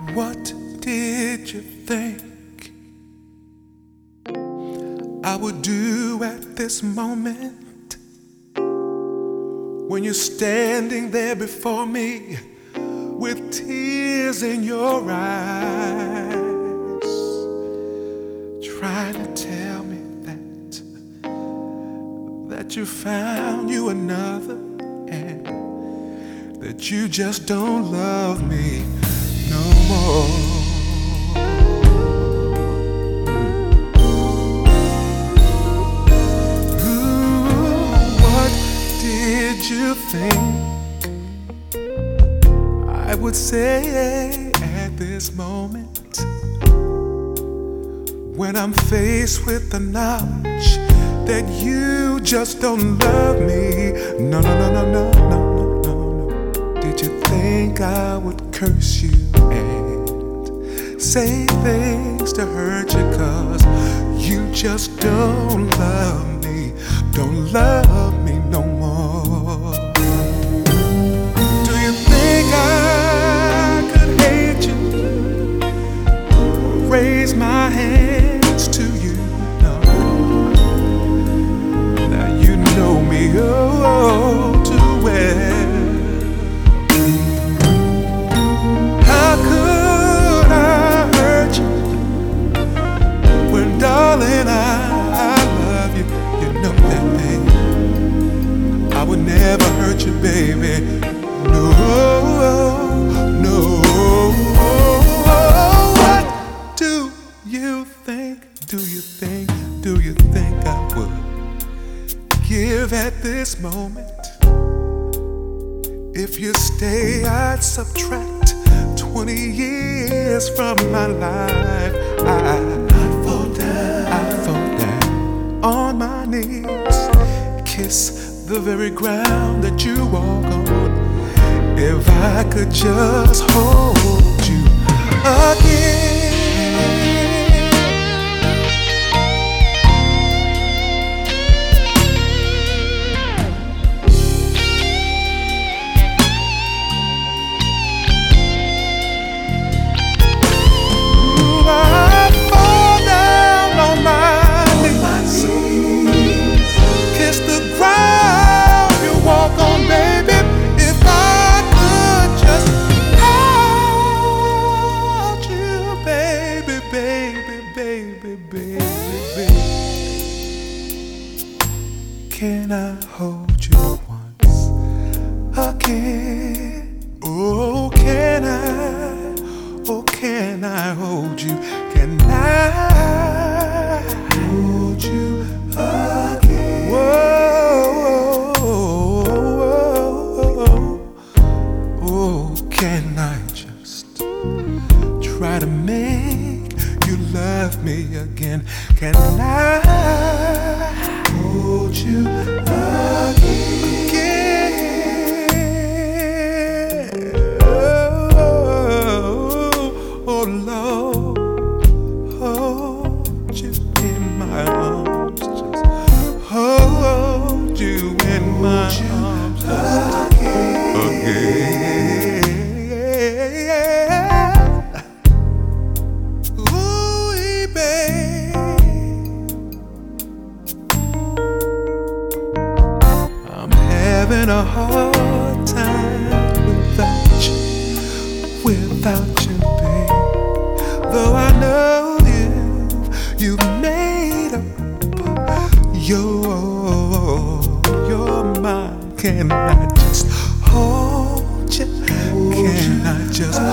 What did you think I would do at this moment when you're standing there before me with tears in your eyes, trying to tell me that you found you another and that you just don't love me no more. What did you think I would say at this moment when I'm faced with the knowledge that you just don't love me? No, no, no, no, no, no, no, no. Did you think I would curse you and say things to hurt you 'cause you just don't love me no more? Do you think I could hate you, raise my hands to you? No. Now you know me oh too well. How could I hurt you when, darling, I love you? You know that, baby. I would never hurt you, baby. No, no. What do you think? Do you think I would give at this moment? If you stay, I'd subtract 20 years from my life. I'd fall down on my knees, kiss the very ground that you walk on. If I could just hold you again. Can I hold you once again? Oh, can I hold you? Can I hold you again? Whoa, oh, can I just try to make you love me again? Can I hold you again? Oh, Lord, hold you in my arms, just hold you in my arms again. Ooh, babe, having a hard time without you, babe. Though I know you've made up your mind. Can I just hold you? Can I just